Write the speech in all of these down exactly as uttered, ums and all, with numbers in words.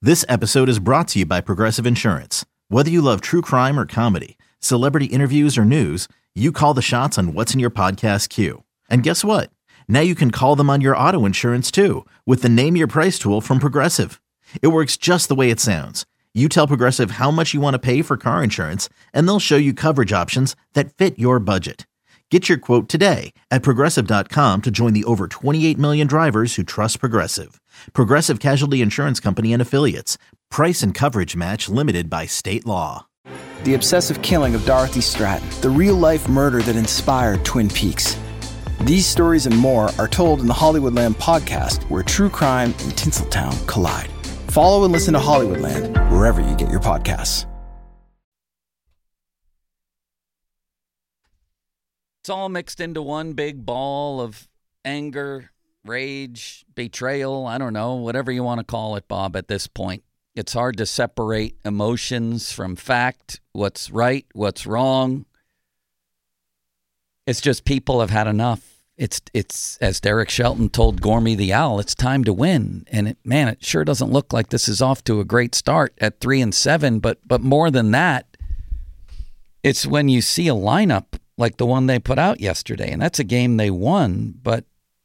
This episode is brought to you by Progressive Insurance. Whether you love true crime or comedy, celebrity interviews or news, you call the shots on what's in your podcast queue. And guess what? Now you can call them on your auto insurance too with the Name Your Price tool from Progressive. It works just the way it sounds. You tell Progressive how much you want to pay for car insurance, and they'll show you coverage options that fit your budget. Get your quote today at Progressive dot com to join the over twenty-eight million drivers who trust Progressive. Progressive Casualty Insurance Company and Affiliates. Price and coverage match limited by state law. The obsessive killing of Dorothy Stratton. The real-life murder that inspired Twin Peaks. These stories and more are told in the Hollywoodland podcast, where true crime and Tinseltown collide. Follow and listen to Hollywoodland wherever you get your podcasts. It's all mixed into one big ball of anger, rage, betrayal, I don't know, whatever you want to call it, Bob, at this point. It's hard to separate emotions from fact, what's right, what's wrong. It's just people have had enough. It's, it's as Derek Shelton told Gormy the Owl, it's time to win. And, it, man, it sure doesn't look like this is off to a great start at three and seven. But, but more than that, it's when you see a lineup like the one they put out yesterday, and that's a game they won. But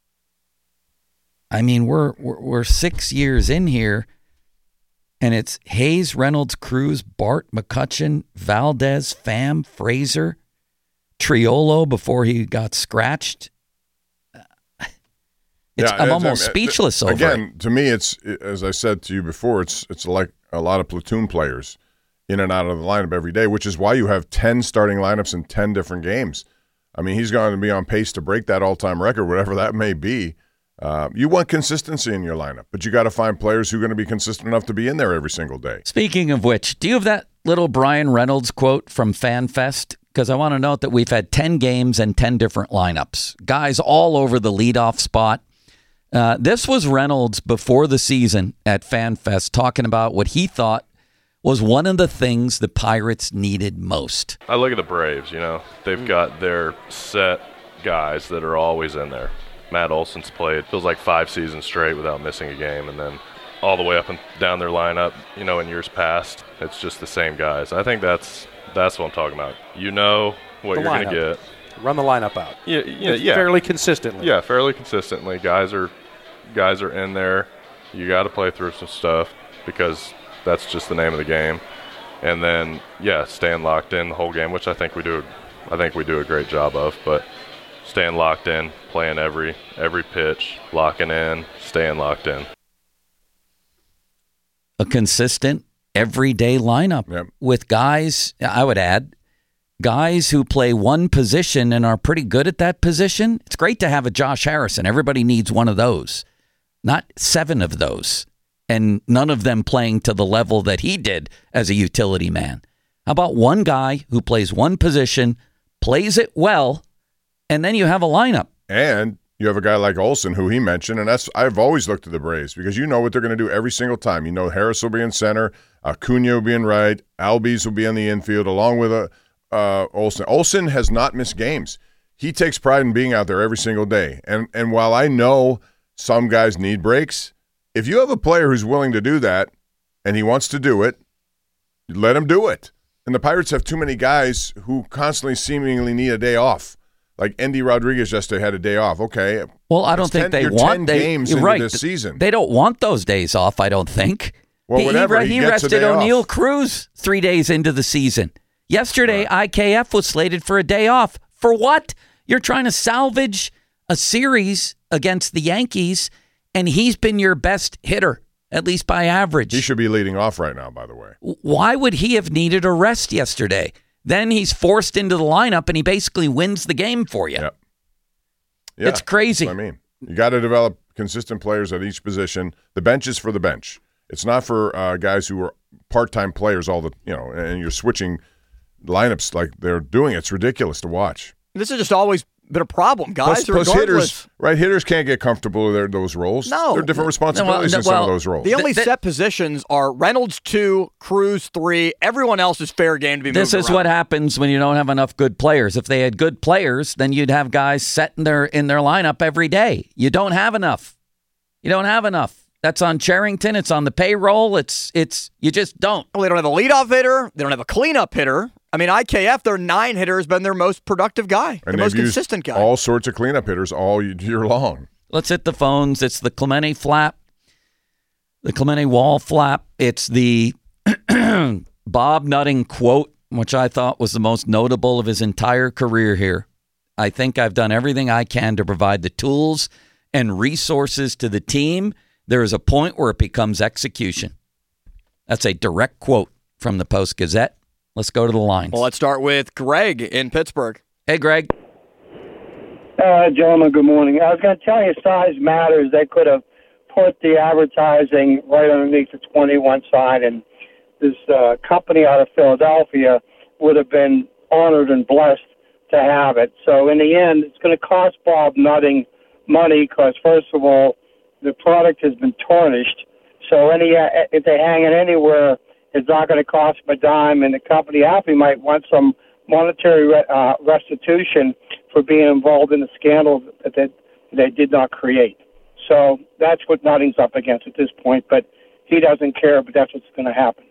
I mean, we're we're, we're six years in here, and it's Hayes, Reynolds, Cruz, Bart, McCutchen, Valdez, Pham, Fraser, Triolo before he got scratched. It's, yeah, I'm almost I mean, speechless over again, it. Again, to me, it's as I said to you before, it's it's like a lot of platoon players in and out of the lineup every day, which is why you have ten starting lineups in ten different games. I mean, he's going to be on pace to break that all-time record, whatever that may be. Uh, you want consistency in your lineup, but you got to find players who are going to be consistent enough to be in there every single day. Speaking of which, do you have that little Brian Reynolds quote from FanFest? Because I want to note that we've had ten games and ten different lineups. Guys all over the leadoff spot. Uh, this was Reynolds before the season at FanFest talking about what he thought was one of the things the Pirates needed most. I look at the Braves, you know. They've got their set guys that are always in there. Matt Olson's played, feels like five seasons straight without missing a game, and then all the way up and down their lineup, you know, in years past, it's just the same guys. I think that's that's what I'm talking about. You know what the you're going to get. Run the lineup out. Yeah, yeah, yeah. Fairly consistently. Yeah, fairly consistently. Guys are guys are in there. You got to play through some stuff because that's just the name of the game. And then, yeah, staying locked in the whole game, which I think we do. I think we do a great job of. But staying locked in, playing every every pitch, locking in, staying locked in. A consistent, everyday lineup Yep. with guys. I would add guys who play one position and are pretty good at that position. It's great to have a Josh Harrison. Everybody needs one of those, not seven of those. And none of them playing to the level that he did as a utility man. How about one guy who plays one position, plays it well, and then you have a lineup? And you have a guy like Olson, who he mentioned, and that's I've always looked at the Braves because you know what they're going to do every single time. You know Harris will be in center, Acuna will be in right, Albies will be in the infield, along with a, uh, Olson. Olson has not missed games. He takes pride in being out there every single day. And and while I know some guys need breaks, if you have a player who's willing to do that and he wants to do it, let him do it. And the Pirates have too many guys who constantly seemingly need a day off. Like Endy Rodriguez yesterday had a day off. Okay. Well, I don't think ten, they you're want ten they, games you're into right. this season. They don't want those days off, I don't think. Well, he, whatever. He, He he gets a rested day O'Neill off. Cruz three days into the season. Yesterday, Right. I K F was slated for a day off. For what? You're trying to salvage a series against the Yankees, and he's been your best hitter, at least by average. He should be leading off right now, by the way. Why would he have needed a rest yesterday? Then he's forced into the lineup, and he basically wins the game for you. Yep. Yeah, It's crazy. That's what I mean, you got to develop consistent players at each position. The bench is for the bench. It's not for uh, guys who are part-time players all the, you know, and you're switching lineups like they're doing. It's ridiculous to watch. This has just always been a problem, guys. Plus, plus regardless. hitters, right? Hitters can't get comfortable with their, those roles. No. There are different responsibilities No, well, in some well, of those roles. The only Th- th- set positions are Reynolds two, Cruz three. Everyone else is fair game to be moved This is around. what happens when you don't have enough good players. If they had good players, then you'd have guys set in their in their lineup every day. You don't have enough. You don't have enough. That's on Cherington. It's on the payroll. It's it's you just don't. Well, they don't have a leadoff hitter. They don't have a cleanup hitter. I mean, I K F, their nine hitter has been their most productive guy, And the most they've used consistent guy. all sorts of cleanup hitters all year long. Let's hit the phones. It's the Clemente flap, the Clemente wall flap. It's the Bob Nutting quote, which I thought was the most notable of his entire career here. I think I've done everything I can to provide the tools and resources to the team. There is a point where it becomes execution. That's a direct quote from the Post-Gazette. Let's go to the lines. Well, let's start with Greg in Pittsburgh. Hey, Greg. Uh, gentlemen, good morning. I was going to tell you size matters. They could have put the advertising right underneath the twenty-one sign, and this uh, company out of Philadelphia would have been honored and blessed to have it. So in the end, it's going to cost Bob Nutting money because, first of all, the product has been tarnished. So any uh, if they hang it anywhere, it's not going to cost them a dime, and the company happy might want some monetary uh, restitution for being involved in the scandal that they, they did not create. So that's what Nutting's up against at this point, but he doesn't care, but that's what's going to happen.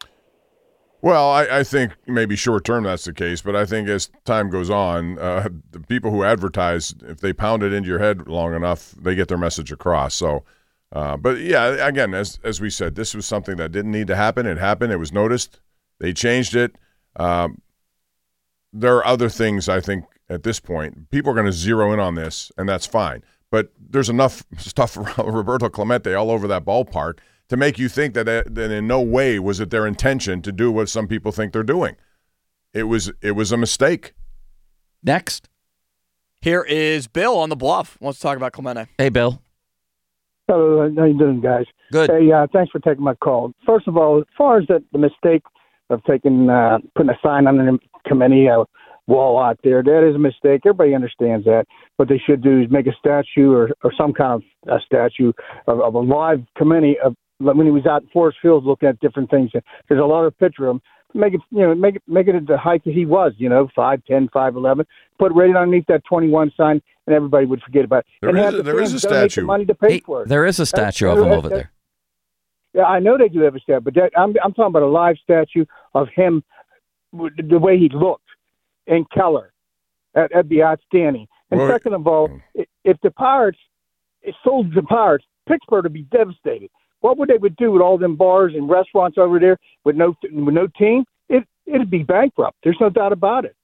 Well, I, I think maybe short term that's the case, but I think as time goes on, uh, the people who advertise, if they pound it into your head long enough, they get their message across. So, uh, but yeah, again, as as we said, this was something that didn't need to happen. It happened. It was noticed. They changed it. Um, there are other things I think at this point people are going to zero in on this, and that's fine. But there's enough stuff around Roberto Clemente all over that ballpark to make you think that, that in no way was it their intention to do what some people think they're doing. It was it was a mistake. Next. Here is Bill on the Bluff. Wants to talk about Clemente. Hey, Bill. Hello, how you doing, guys? Good. Hey, uh, thanks for taking my call. First of all, as far as the, the mistake of taking uh, putting a sign on the Clemente uh, wall out there, that is a mistake. Everybody understands that. What they should do is make a statue or, or some kind of a statue of, of a live Clemente of when he was out in Forest Fields looking at different things. There's a lot of picture of him. Make it, you know, make it, make it at the height that he was, you know, five ten, five eleven. Put it right underneath that twenty-one sign, and everybody would forget about it. There and is have a- the there is fans a donate the statue. money to pay Hey, for it. there is a statue of him over there. Yeah, I know they do have a statue, but that, I'm I'm talking about a live statue of him, w- the way he looked in Keller. That, that'd be outstanding. And Well, second of all, i- if the Pirates it sold the Pirates, Pittsburgh would be devastated. What would they would do with all them bars and restaurants over there with no with no team? It it'd be bankrupt. There's no doubt about it.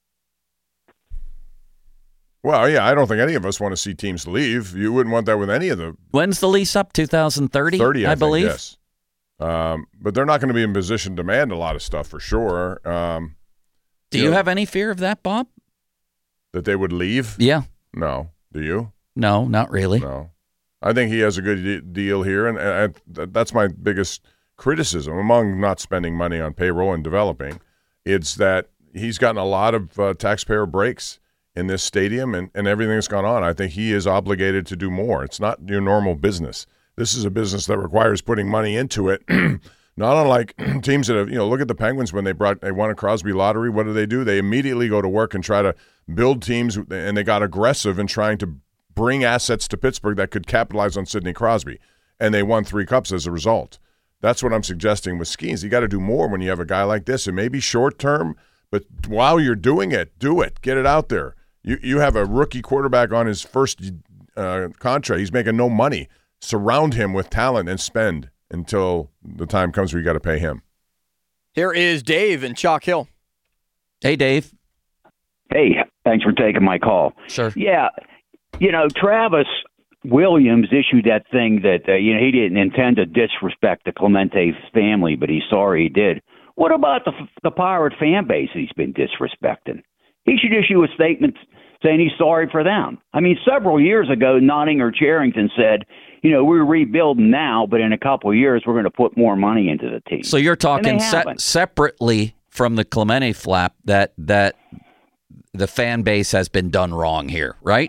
Well, yeah, I don't think any of us want to see teams leave. You wouldn't want that with any of the When's the lease up? two thousand thirty, thirty, I, I, think, believe. yes. Um, but they're not going to be in position to demand a lot of stuff for sure. Um, Do you you know- have any fear of that, Bob? that they would leave? Yeah. No. Do you? No, not really. No. I think he has a good de- deal here, and, and th- that's my biggest criticism among not spending money on payroll and developing. It's that he's gotten a lot of uh, taxpayer breaks in this stadium and, and everything that's gone on. I think he is obligated to do more. It's not your normal business. This is a business that requires putting money into it. Not unlike teams that have, you know, look at the Penguins when they brought they won a Crosby lottery. What do they do? They immediately go to work and try to build teams, and they got aggressive in trying to bring assets to Pittsburgh that could capitalize on Sidney Crosby, and they won three cups as a result. That's what I'm suggesting with Skeens. You got to do more when you have a guy like this. It may be short term, but while you're doing it, do it. Get it out there. You you have a rookie quarterback on his first uh, contract. He's making no money. Surround him with talent and spend until the time comes where you got to pay him. Here is Dave in Chalk Hill. Hey, Dave. Hey, thanks for taking my call. Sure. Yeah, you know, Travis Williams issued that thing that, uh, you know, he didn't intend to disrespect the Clemente family, but he's sorry he did. What about the the Pirate fan base he's been disrespecting? He should issue a statement saying he's sorry for them. I mean, several years ago, Notting or Cherington said, you know, we're rebuilding now, but in a couple of years, we're going to put more money into the team. So you're And talking they se- haven't. separately from the Clemente flap that that the fan base has been done wrong here, right?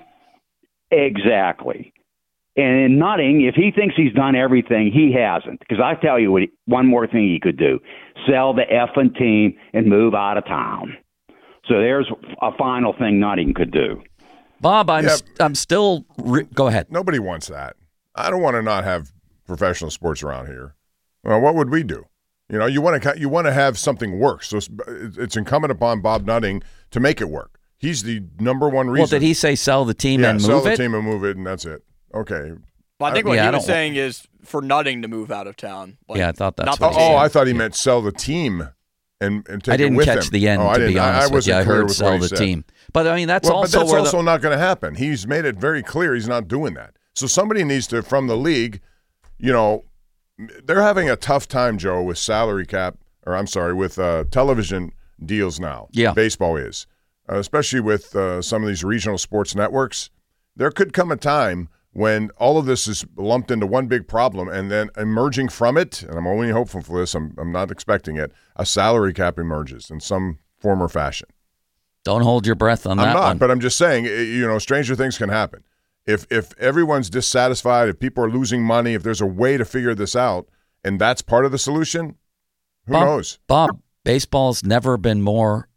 Exactly. And in Nutting, if he thinks he's done everything, he hasn't. Because I tell you what, one more thing he could do: sell the effing team and move out of town. So there's a final thing Nutting could do. Bob, I'm Yeah. st- I'm still re- go ahead. Nobody wants that. I don't want to not have professional sports around here, well, what would we do? You know, you want to you want to have something work. So it's, it's incumbent upon Bob Nutting to make it work. He's the number one reason. Well, did he say sell the team yeah, and sell move the it? team and move it, and that's it. Okay. Well, I think what yeah, he I was don't saying is for Nutting to move out of town. Like, yeah, I thought that's not what the he Oh, said. I thought he meant sell the team and, and take I didn't it with catch him. the end, oh, I to didn't. be honest I, I with you. wasn't I clear heard with sell what he the said. team. But, I mean, that's well, also but that's where also the, not going to happen. He's made it very clear he's not doing that. So somebody needs to, from the league, you know, they're having a tough time, Joe, with salary cap, or I'm sorry, with uh, television deals now. Yeah. Baseball is, uh, especially with uh, some of these regional sports networks. There could come a time when all of this is lumped into one big problem, and then emerging from it, and I'm only hopeful for this, I'm, I'm not expecting it, a salary cap emerges in some form or fashion. Don't hold your breath on I'm that not, one. but I'm just saying, you know, stranger things can happen. If if everyone's dissatisfied, if people are losing money, if there's a way to figure this out, and that's part of the solution, who Bob, knows? Bob, baseball's never been more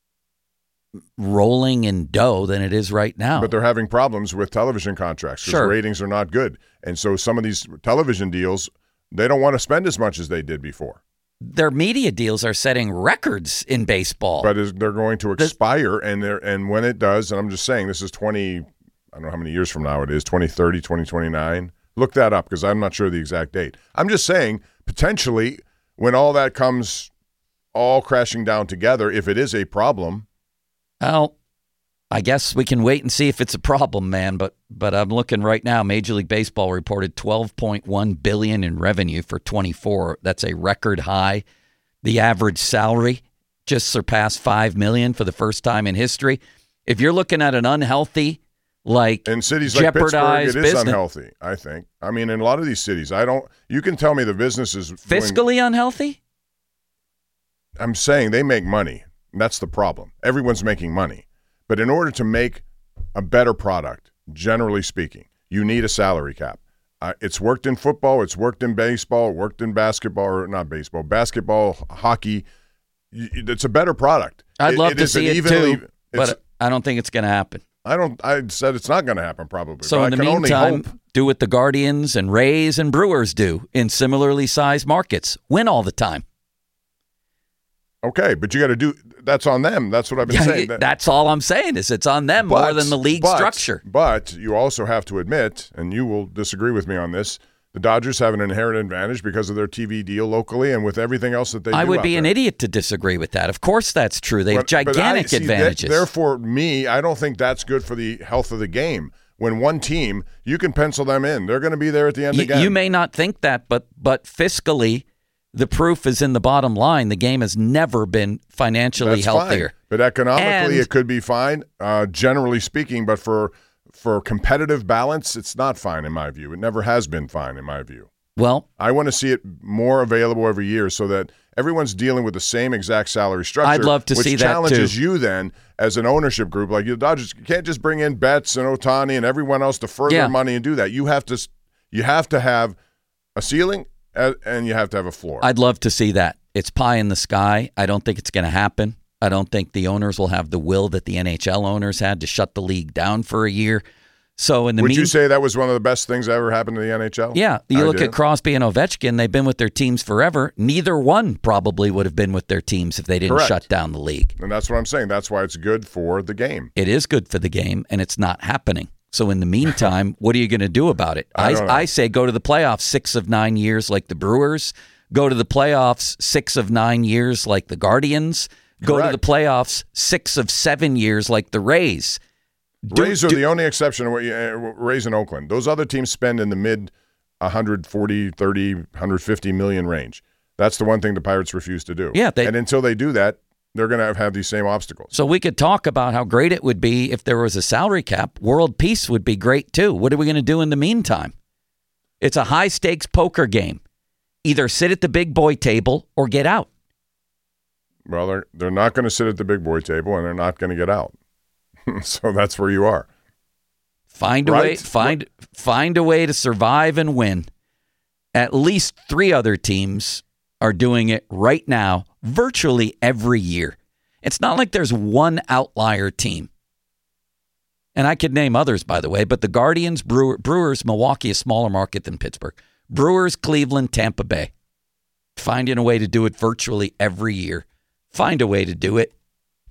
rolling in dough than it is right now. But they're having problems with television contracts because Sure. ratings are not good. And so some of these television deals, they don't want to spend as much as they did before. Their media deals are setting records in baseball. But is, they're going to expire, and they're, and when it does, and I'm just saying this is twenty, I don't know how many years from now it is, twenty thirty, twenty twenty-nine. Look that up because I'm not sure the exact date. I'm just saying potentially when all that comes all crashing down together, if it is a problem. Well, I guess we can wait and see if it's a problem, man. But but I'm looking right now. Major League Baseball reported twelve point one billion dollars in revenue for twenty-four. That's a record high. The average salary just surpassed five million dollars for the first time in history. If you're looking at an unhealthy, like in cities like Pittsburgh, jeopardized it is business, unhealthy. I think. I mean, in a lot of these cities, I don't. You can tell me the business is fiscally doing, unhealthy. I'm saying they make money. That's the problem. Everyone's making money. But in order to make a better product, generally speaking, you need a salary cap. Uh, it's worked in football. It's worked in baseball. It worked in basketball, or not baseball, basketball, hockey. It's a better product. I'd It- love it to is an see it evenly- too, but I don't think it's going to happen. I don't. I said it's not going to happen probably. So but in I the can only meantime, hope. do what the Guardians and Rays and Brewers do in similarly sized markets. Win all the time. Okay, but you got to do. That's on them. That's what I've been Yeah, saying. That- that's all I'm saying is it's on them more But- than the league but- structure. But you also have to admit, and you will disagree with me on this, the Dodgers have an inherent advantage because of their T V deal locally and with everything else that they I do would out be an there. idiot to disagree with that. Of course that's true. They have But- but I- gigantic see, that- advantages. Therefore, me, I don't think that's good for the health of the game. When one team, you can pencil them in. They're going to be there at the end you, again. you may not think that, but but fiscally, the proof is in the bottom line. The game has never been financially That's healthier. fine. But economically, And- it could be fine, uh, generally speaking. But for for competitive balance, it's not fine in my view. It never has been fine in my view. Well, I want to see it more available every year so that everyone's dealing with the same exact salary structure. I'd love to which see that, challenges too. you then as an ownership group. Like the Dodgers, you can't just bring in Betts and Ohtani and everyone else to further Yeah. money and do that. You have to, you have to have a ceiling and and you have to have a floor. I'd love to see that. It's pie in the sky. I don't think it's going to happen. I don't think the owners will have the will that the N H L owners had to shut the league down for a year. So in the Would mean- you say that was one of the best things that ever happened to the N H L? Yeah, you I look did. at Crosby and Ovechkin, they've been with their teams forever. Neither one probably would have been with their teams if they didn't Correct. shut down the league. And that's what I'm saying. That's why it's good for the game. It is good for the game, and it's not happening. So in the meantime, what are you going to do about it? I don't know. I say go to the playoffs six of nine years like the Brewers. Go to the playoffs six of nine years like the Guardians. Go to Correct. the playoffs six of seven years like the Rays. Do- Rays are do- the only exception. Uh, Rays in Oakland. Those other teams spend in the mid one forty, thirty, one fifty million range. That's the one thing the Pirates refuse to do. Yeah, they- and until they do that, they're going to have, have these same obstacles. So we could talk about how great it would be if there was a salary cap. World peace would be great too. What are we going to do in the meantime? It's a high stakes poker game. Either sit at the big boy table or get out. Well, they're they're not going to sit at the big boy table, and they're not going to get out. So that's where you are. Find a Right? way find find a way to survive and win. At least three other teams are doing it right now, virtually every year. It's not like there's one outlier team. And I could name others, by the way, but the Guardians, Brewer, Brewers, Milwaukee, a smaller market than Pittsburgh. Brewers, Cleveland, Tampa Bay. Finding a way to do it virtually every year. Find a way to do it.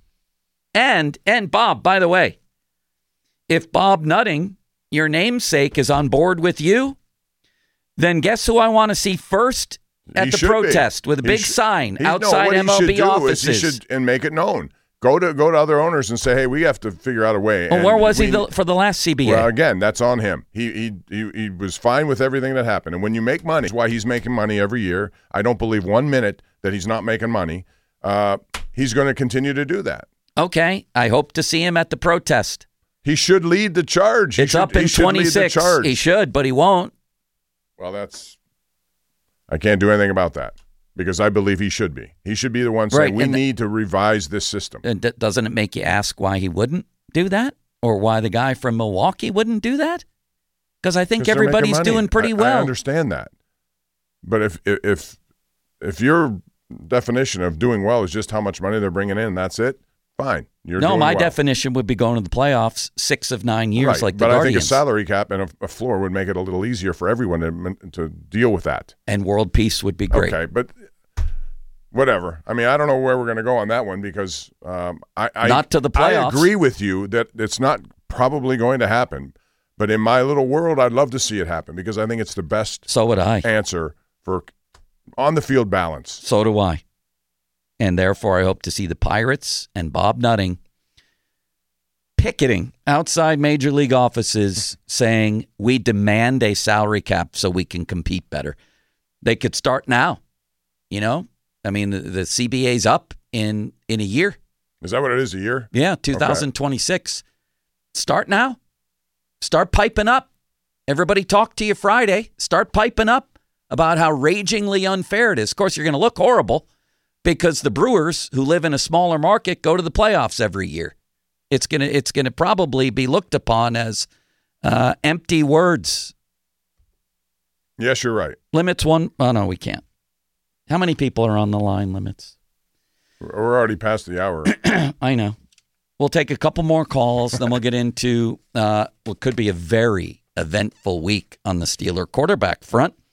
And, and Bob, by the way, if Bob Nutting, your namesake, is on board with you, then guess who I want to see first at He the should protest be. with a He big should- sign he- no, outside what he M L B should do offices? Is he should and make it known. Go to go to other owners and say, hey, we have to figure out a way. Well, And where was we- he the, for the last C B A? Well, again, that's on him. He, he he he was fine with everything that happened. And when you make money, that's why he's making money every year. I don't believe one minute that he's not making money. Uh, he's going to continue to do that. Okay, I hope to see him at the protest. He should lead the charge. He It's should- up he in should lead the twenty-six. charge. He should, but he won't. Well, that's I can't do anything about that because I believe he should be. He should be the one saying Right, we and the- need to revise this system. And d- doesn't it make you ask why he wouldn't do that, or why the guy from Milwaukee wouldn't do that? Because I think 'Cause they're making everybody's money. doing pretty I- well. I understand that, but if if if your definition of doing well is just how much money they're bringing in, that's it. Fine, you're no, doing my well. definition would be going to the playoffs six of nine years, Right, like the but I think a Guardians. salary cap and a, a floor would make it a little easier for everyone to to deal with that. And world peace would be great. Okay, but whatever. I mean, I don't know where we're going to go on that one because um, I, I Not to the I playoffs. agree with you that it's not probably going to happen. But in my little world, I'd love to see it happen because I think it's the best So would I. answer for on the field balance. So do I. And therefore, I hope to see the Pirates and Bob Nutting picketing outside Major League offices saying, we demand a salary cap so we can compete better. They could start now. You know, I mean, the, the C B A's up in, in a year. Is that what it is, a year? Yeah, two thousand twenty-six. Start now. Start piping up. Everybody talk to you Friday. Start piping up about how ragingly unfair it is. Of course, you're going to look horrible because the Brewers, who live in a smaller market, go to the playoffs every year. It's going to it's going to probably be looked upon as uh, empty words. Yes, you're right. Limits one. Oh, no, we can't. How many people are on the line, Limits? We're already past the hour. I know. We'll take a couple more calls, then we'll get into uh, what could be a very eventful week on the Steeler quarterback front.